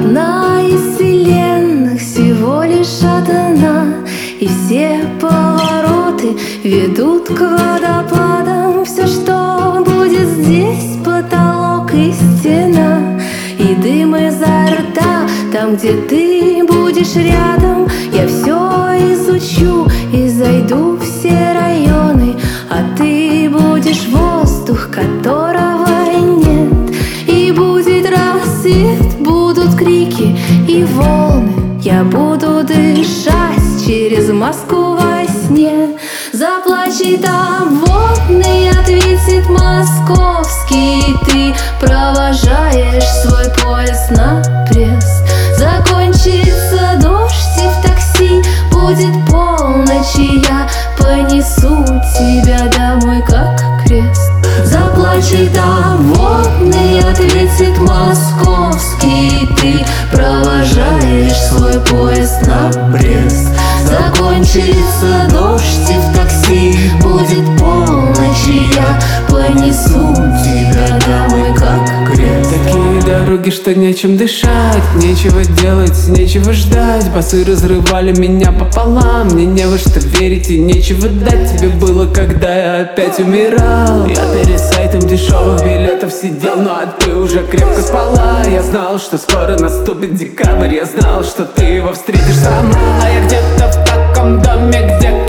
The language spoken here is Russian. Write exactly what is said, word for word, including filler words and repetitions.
Одна из вселенных, всего лишь одна, и все повороты ведут к водопадам. Все, что будет здесь, потолок и стена, и дым изо рта. Там, где ты будешь рядом, я все изучу и зайду в все районы, а ты будешь воздух, которого нет. И будет рассвет, будут крики и волны, я буду дышать через маску во сне. Заплачет обводный, ответит московский, ты провожаешь свой поезд на Брест. Закончится дождь и в такси будет полночь, и я понесу тебя домой как крест. Заплачет обводный, ответит московский, ты провожаешь свой поезд на Брест. Закончится дождь и в такси будет полночь, и я понесу тебя домой как крест. Такие дороги, что нечем дышать, нечего делать, нечего ждать. Басы разрывали меня пополам, мне не во что верить и нечего дать. Тебе было, когда я опять умирал. Я перед сайтом дешевых билетов сидел, ну а ты уже крепко спала. Я знал, что скоро наступит декабрь, я знал, что ты его встретишь сама. А я где-то в таком доме, где